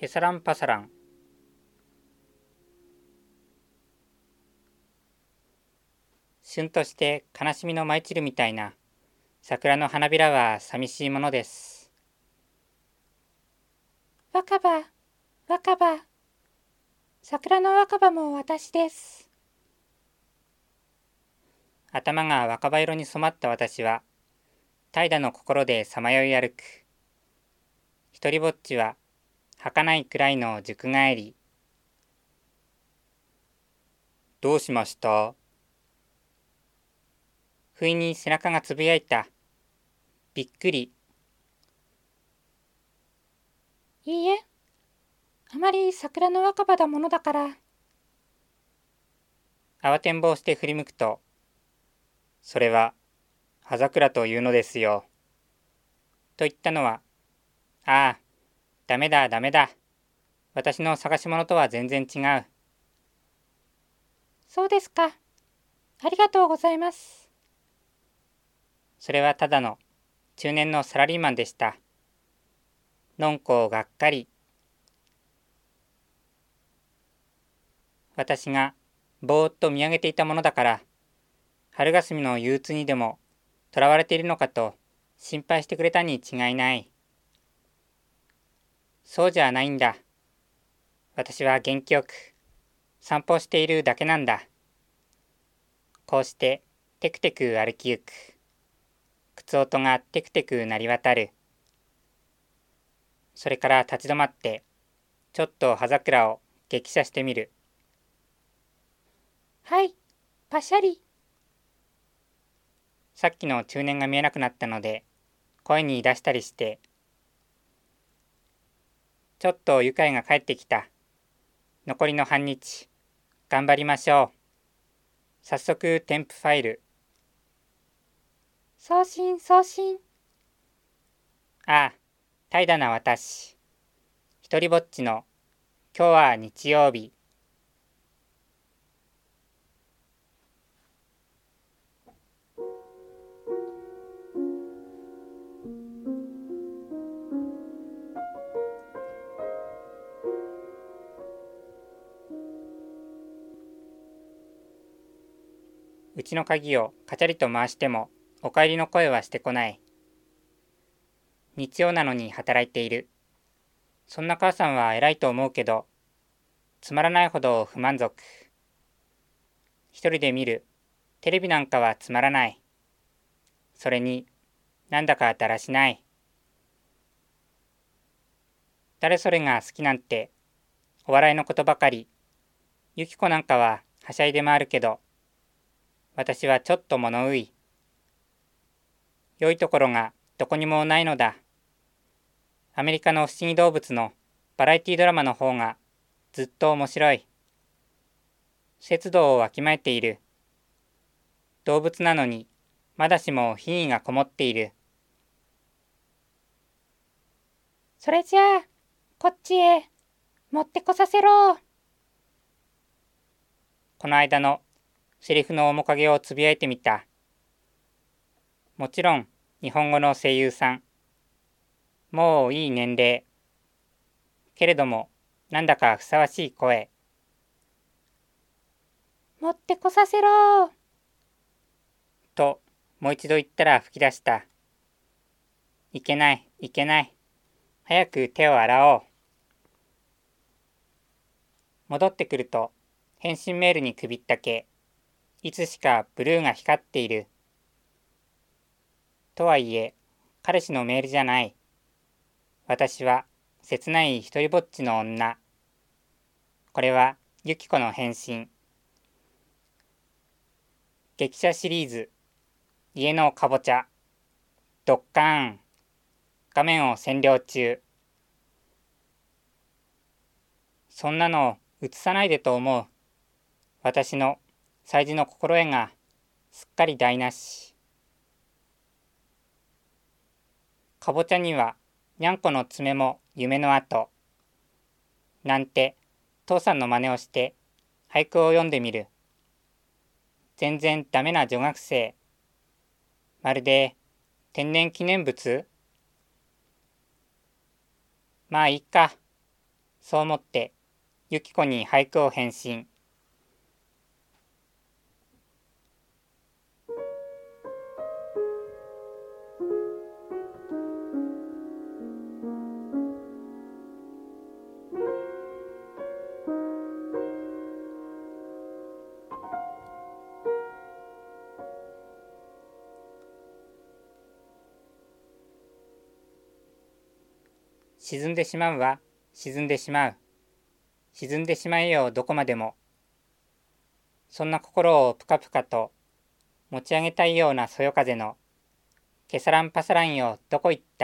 ケサランパサラン。旬として悲しみの舞い散るみたいな桜の花びらは寂しいものです。 若葉、若葉、桜の若葉も私です。 頭が若葉色に染まった私は怠惰の心でさまよい歩く。一りぼっちは儚いくらいの塾帰り。どうしました？不意に背中がつぶやいた。びっくり。 いいえ、あまり桜の若葉だものだから。 慌てんぼうして振り向くと、それは葉桜というのですよ。と言ったのは、ああ、ダメだダメだ。私の探し物とは全然違う。 そうですか。ありがとうございます。 それはただの中年のサラリーマンでした。のんこがっかり。私がぼーっと見上げていたものだから、春霞の憂鬱にでも囚われているのかと心配してくれたに違いない。そうじゃないんだ。私は元気よく散歩しているだけなんだ。こうしてテクテク歩きゆく。靴音がテクテク鳴り渡る。それから立ち止まってちょっと葉桜を激写してみる。 はい、パシャリ。 さっきの中年が見えなくなったので声に出したりして、ちょっと愉快が帰ってきた。残りの半日頑張りましょう。早速添付ファイル。 送信送信。 ああ、怠惰な私。一りぼっちの今日は日曜日。うちの鍵をカチャリと回してもお帰りの声はしてこない。日曜なのに働いている。そんな母さんは偉いと思うけど、つまらないほど不満足。一人で見るテレビなんかはつまらない。それになんだかだらしない。誰それが好きなんてお笑いのことばかり。ゆき子なんかははしゃいで回るけど、私はちょっと物憂い。良いところがどこにもないのだ。アメリカの不思議動物のバラエティドラマの方がずっと面白い。節度をわきまえている。動物なのにまだしも品位がこもっている。 それじゃあ、こっちへ、持ってこさせろ。 この間のセリフの面影をつぶやいてみた。もちろん日本語の声優さん。もういい年齢。けれどもなんだかふさわしい声。 持ってこさせろ。 ともう一度言ったら吹き出した。いけないいけない。早く手を洗おう。戻ってくると返信メールに首ったけ。いつしかブルーが光っている。とはいえ彼氏のメールじゃない。私は切ない一りぼっちの女。これはゆき子の返信。激写シリーズ家のかぼちゃ。ドッカーン。画面を占領中。そんなの映さないでと思う。私の催事の心得がすっかり台無し。かぼちゃにはにゃんこの爪も夢の跡。なんて父さんの真似をして俳句を読んでみる。全然ダメな女学生。まるで天然記念物。まあいいか。 そう思ってゆき子に俳句を返信。沈んでしまうは沈んでしまう。沈んでしまえよどこまでも。そんな心をぷかぷかと持ち上げたいようなそよ風のケサランパサランよどこ行った。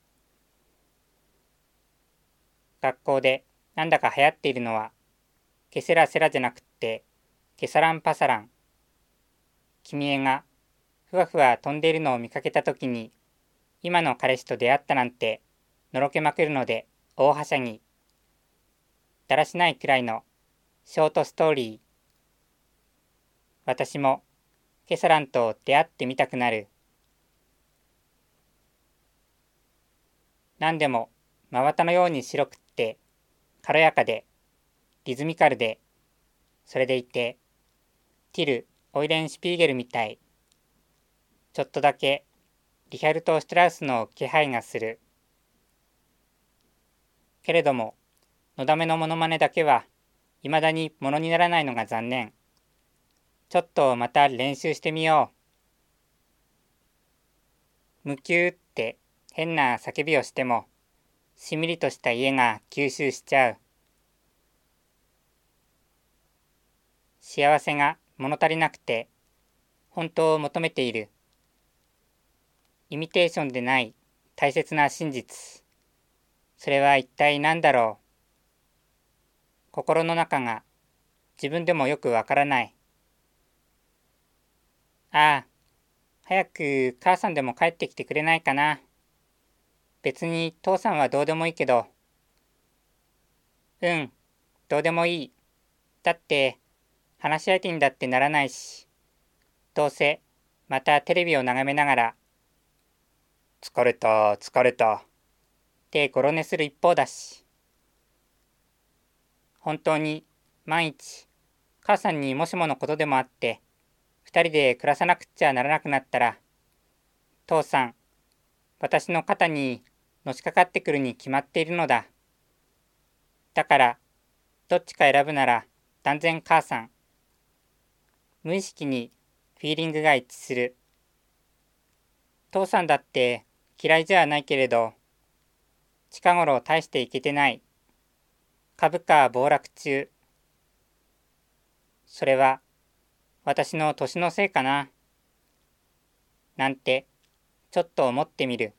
学校でなんだか流行っているのはケセラセラじゃなくってケサランパサラン。君へがふわふわ飛んでいるのを見かけたときに今の彼氏と出会ったなんてのろけまくるので大はしゃぎ。だらしないくらいのショートストーリー。私もケサランと出会ってみたくなる。何でも真綿のように白くって軽やかでリズミカルで、それでいてティル・オイレンシュピーゲルみたい。ちょっとだけリヒャルト・シュトラウスの気配がする。けれどものだめのモノマネだけはいまだにものにならないのが残念。ちょっとまた練習してみよう。ムキューって変な叫びをしてもしんみりとした家が吸収しちゃう。幸せが物足りなくて本当を求めている。イミテーションでない大切な真実。それは一体何だろう。心の中が自分でもよくわからない。ああ、早く母さんでも帰ってきてくれないかな。別に父さんはどうでもいいけど。うん、どうでもいい。だって話し相手にだってならないし。どうせまたテレビを眺めながら疲れた疲れたってゴロ寝する一方だし。本当に万一母さんにもしものことでもあって二人で暮らさなくっちゃならなくなったら、父さん私の肩にのしかかってくるに決まっているのだ。だからどっちか選ぶなら断然母さん。無意識にフィーリングが一致する。父さんだって嫌いじゃないけれど近頃大していけてない。株価暴落中。それは私の年のせいかな。なんてちょっと思ってみる。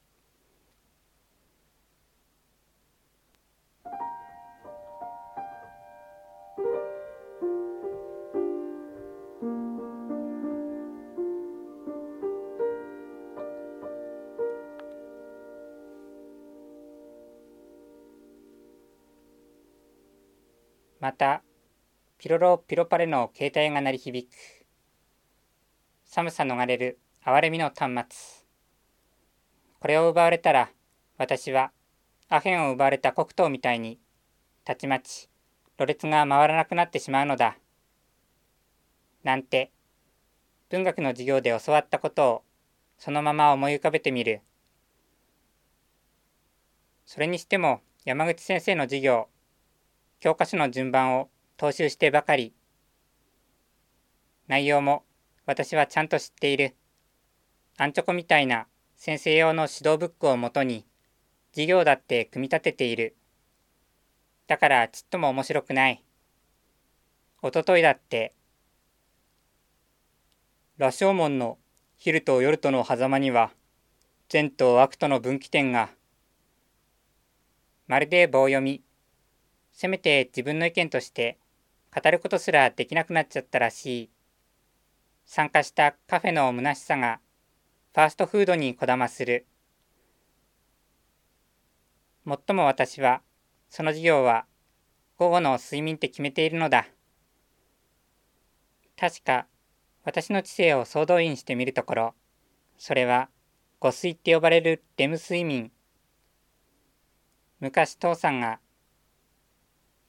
またピロロピロパレの携帯が鳴り響く。寒さ逃れる哀れみの端末。これを奪われたら私はアヘンを奪われた黒糖みたいにたちまちろれつが回らなくなってしまうのだ。なんて文学の授業で教わったことをそのまま思い浮かべてみる。それにしても山口先生の授業、教科書の順番を踏襲してばかり。内容も私はちゃんと知っている。アンチョコみたいな先生用の指導ブックをもとに授業だって組み立てている。だからちっとも面白くない。おとといだって羅生門の昼と夜との狭間には善と悪との分岐点が。まるで棒読み。せめて自分の意見として語ることすらできなくなっちゃったらしい。参加したカフェの虚しさがファーストフードにこだまする。もっとも私はその授業は午後の睡眠って決めているのだ。確か私の知性を総動員してみるところ、それは誤睡って呼ばれるレム睡眠。昔父さんが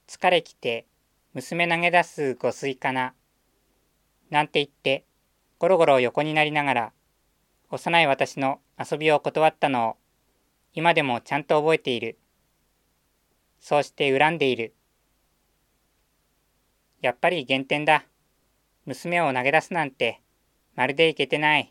疲れきて娘投げ出すご水かな、なんて言ってゴロゴロ横になりながら幼い私の遊びを断ったのを今でもちゃんと覚えている。そうして恨んでいる。やっぱり減点だ。娘を投げ出すなんてまるでいけてない。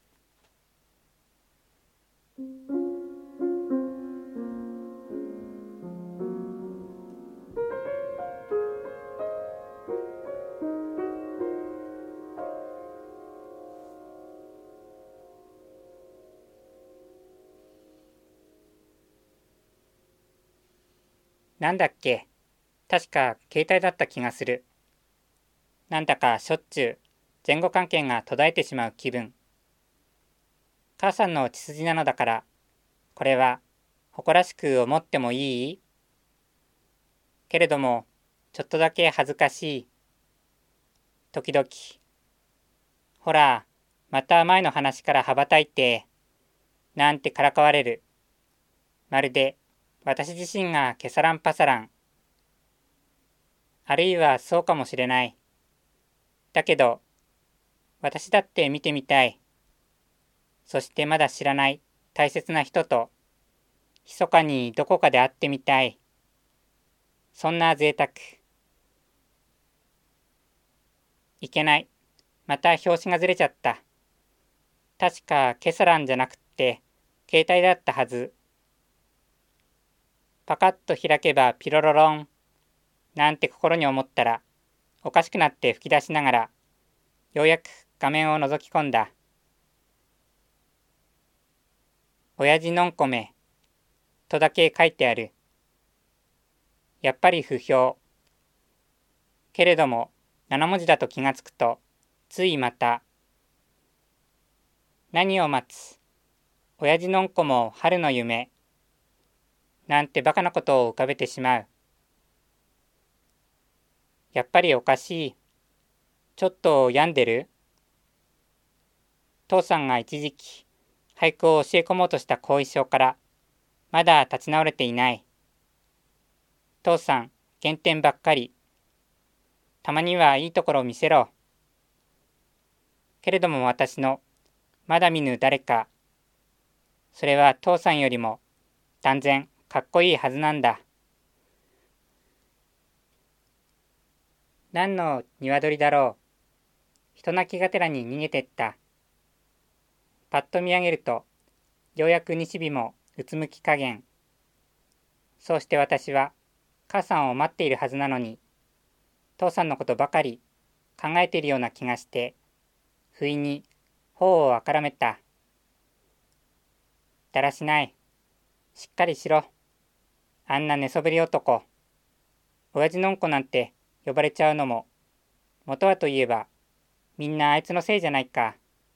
なんだっけ、確か携帯だった気がする。なんだかしょっちゅう前後関係が途絶えてしまう気分。母さんの血筋なのだから、これは誇らしく思ってもいい？けれども、ちょっとだけ恥ずかしい。時々。ほら、また前の話から羽ばたいて、なんてからかわれる。まるで私自身がケサランパサラン。あるいはそうかもしれない。だけど、私だって見てみたい。そしてまだ知らない大切な人と、密かにどこかで会ってみたい。そんな贅沢。いけない。また表紙がずれちゃった。確かケサランじゃなくって、携帯だったはず。パカッと開けばピロロロン。なんて心に思ったら、おかしくなって吹き出しながら、ようやく画面を覗き込んだ。親父のんこめ、とだけ書いてある。やっぱり不評。けれども、7文字だと気がつくと、ついまた。何を待つ。親父のんこも春の夢。なんてバカなことを浮かべてしまう。やっぱりおかしい。ちょっと病んでる？父さんが一時期、俳句を教え込もうとした後遺症から、まだ立ち直れていない。父さん、減点ばっかり。たまにはいいところを見せろ。けれども私の、まだ見ぬ誰か、それは父さんよりも、断然かっこいいはずなんだ。何の鶏だろう。人泣きがてらに逃げてった。パッと見上げると、ようやく西日もうつむき加減。そうして私は、母さんを待っているはずなのに、父さんのことばかり考えているような気がして、不意に頬をあからめた。だらしない。しっかりしろ。あんな寝そべり男。親父のんこなんて呼ばれちゃうのも、元はといえば、みんなあいつのせいじゃないか。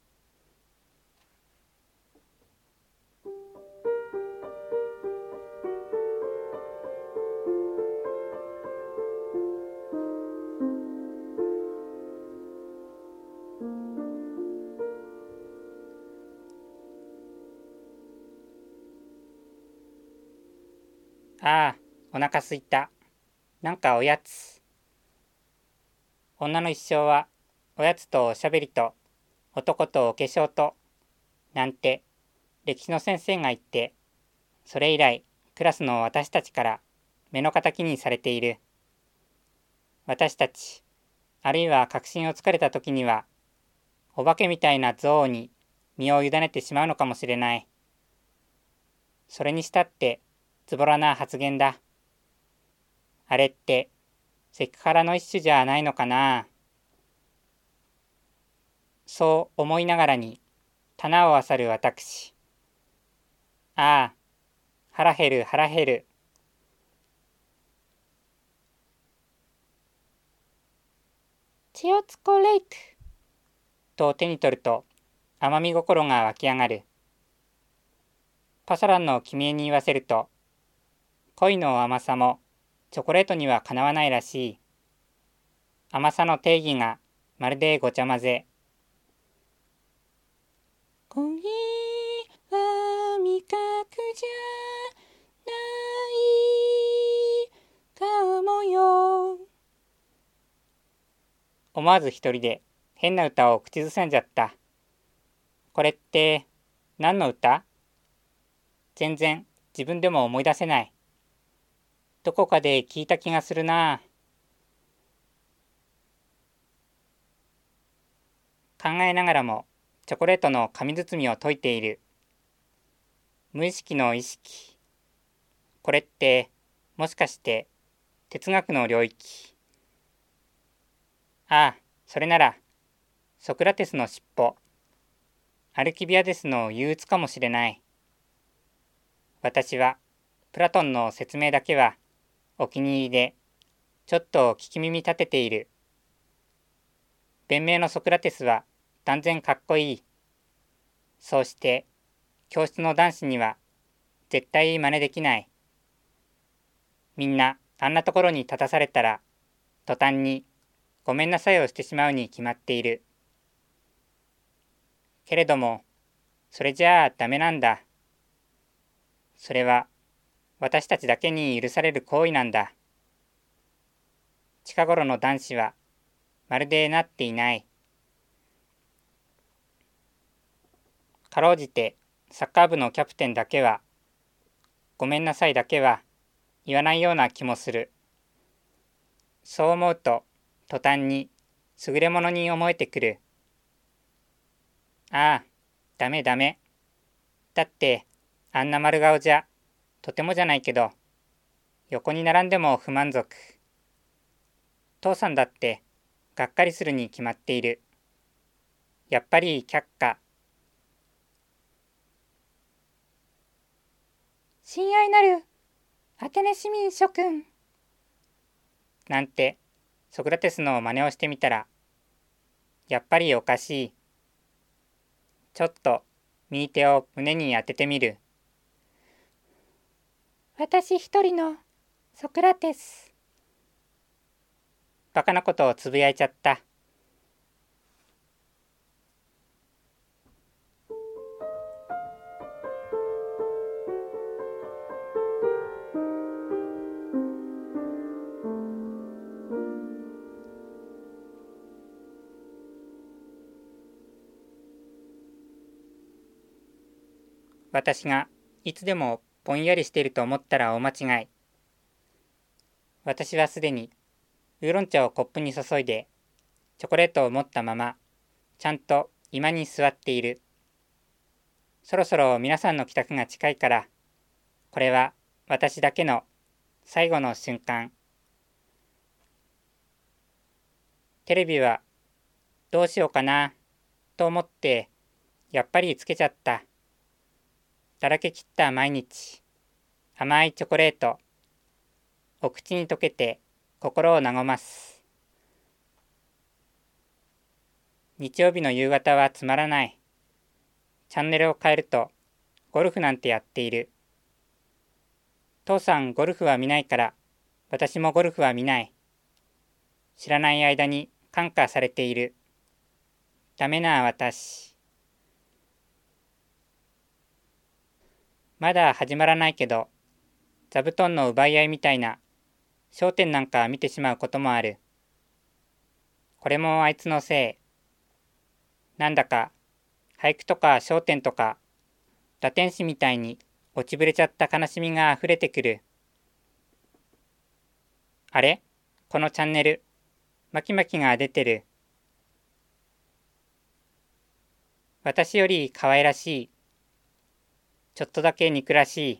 ああ、お腹すいた。なんかおやつ。女の一生は、おやつとおしゃべりと、男とお化粧と、なんて、歴史の先生が言って、それ以来、クラスの私たちから目の敵にされている。私たち、あるいは確信をつかれた時には、お化けみたいな憎悪に身を委ねてしまうのかもしれない。それにしたって、ズボラな発言だ。あれって、セクハラの一種じゃないのかな。そう思いながらに、棚を漁る私。ああ、腹減る腹減る。 チオツコレイク。 と手に取ると、甘み心が湧き上がる。パサランの君へに言わせると、恋の甘さもチョコレートにはかなわないらしい。甘さの定義がまるでごちゃ混ぜ。 恋は味覚じゃないかもよ。 思わず一人で変な歌を口ずさんじゃった。これって何の歌？全然自分でも思い出せない。どこかで聞いた気がするな。考えながらもチョコレートの紙包みを解いている。無意識の意識。これってもしかして哲学の領域？ああ、それならソクラテスの尻尾、アルキビアデスの憂鬱かもしれない。私はプラトンの説明だけはお気に入りでちょっと聞き耳立てている。弁明のソクラテスは断然かっこいい。そうして教室の男子には絶対真似できない。みんなあんなところに立たされたら途端にごめんなさいをしてしまうに決まっている。けれどもそれじゃあダメなんだ。それは私たちだけに許される行為なんだ。近頃の男子はまるでなっていない。かろうじてサッカー部のキャプテンだけはごめんなさいだけは言わないような気もする。そう思うと途端に優れものに思えてくる。ああ、ダメダメ。だってあんな丸顔じゃとてもじゃないけど横に並んでも不満足。父さんだってがっかりするに決まっている。やっぱり却下。 親愛なるアテネ市民諸君。 なんてソクラテスの真似をしてみたらやっぱりおかしい。ちょっと右手を胸に当ててみる。 私一人のソクラテス。 バカなことをつぶやいちゃった。私がいつでもぼんやりしていると思ったら大間違い。私はすでにウーロン茶をコップに注いでチョコレートを持ったままちゃんと居間に座っている。そろそろ皆さんの帰宅が近いからこれは私だけの最後の瞬間。テレビはどうしようかなと思ってやっぱりつけちゃった。だらけきった毎日、甘いチョコレート、お口に溶けて心を和ます。日曜日の夕方はつまらない。チャンネルを変えるとゴルフなんてやっている。父さんゴルフは見ないから私もゴルフは見ない。知らない間に感化されている。ダメな私。まだ始まらないけど座布団の奪い合いみたいな焦点なんか見てしまうこともある。これもあいつのせい。なんだか俳句とか焦点とかラテン詩みたいに落ちぶれちゃった悲しみがあふれてくる。あれ？このチャンネルマキマキが出てる。私より可愛らしい。ちょっとだけ憎らしい。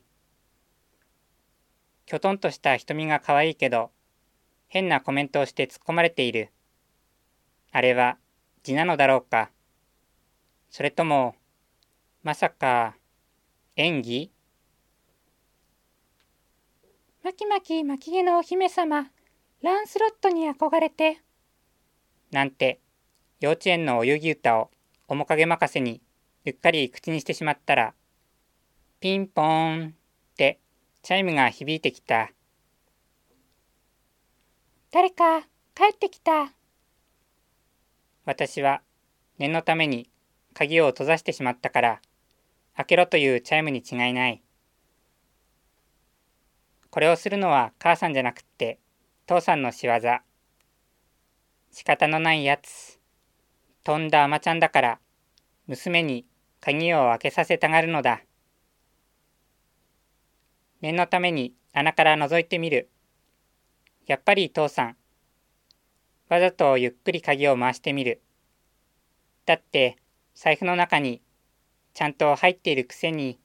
きょとんとした瞳が可愛いけど変なコメントをして突っ込まれている。あれは字なのだろうか。それともまさか演技？ マキマキ巻毛のお姫様ランスロットに憧れてなんて幼稚園のお遊戯歌を面影任せにうっかり口にしてしまったらピンポーンってチャイムが響いてきた。 誰か帰ってきた。 私は念のために鍵を閉ざしてしまったから開けろというチャイムに違いない。これをするのは母さんじゃなくって父さんの仕業。 仕方のないやつ。とんだ甘ちゃんだから、娘に鍵を開けさせたがるのだ。念のために穴から覗いてみる。やっぱり父さん。わざとゆっくり鍵を回してみる。だって財布の中にちゃんと入っているくせに。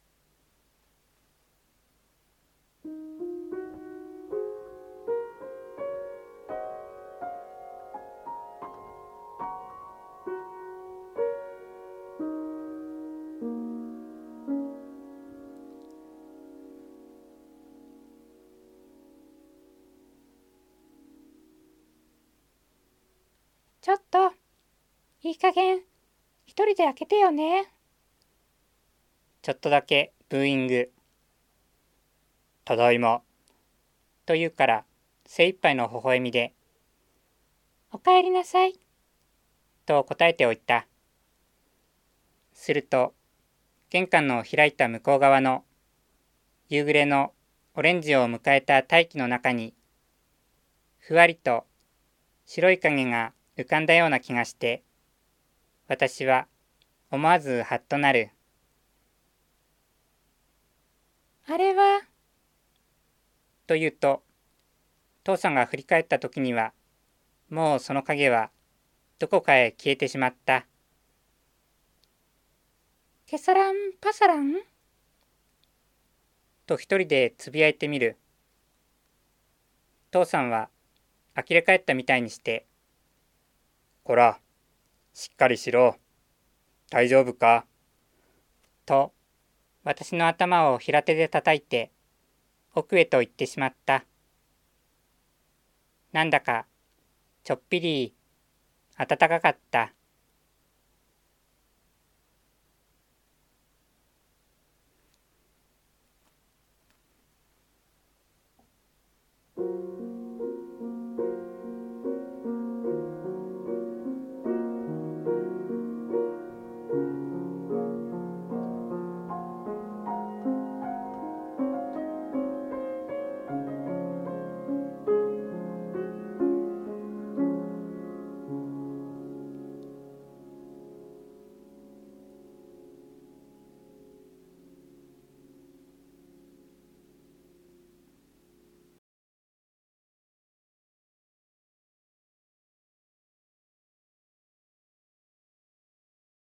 ちょっと、いい加減、一人で開けてよね。 ちょっとだけブーイング。ただいま。と言うから精一杯の微笑みで、 おかえりなさい。 と答えておいた。すると、玄関の開いた向こう側の夕暮れのオレンジを迎えた大気の中に、ふわりと白い影が浮かんだような気がして、私は思わずハッとなる。 あれは、 と言うと、父さんが振り返った時には、もうその影はどこかへ消えてしまった。 ケサランパサランと一人でつぶやいてみる。父さんは呆れ返ったみたいにして、こら、しっかりしろ。大丈夫かと、私の頭を平手で叩いて、奥へと行ってしまった。なんだか、ちょっぴり暖かかった。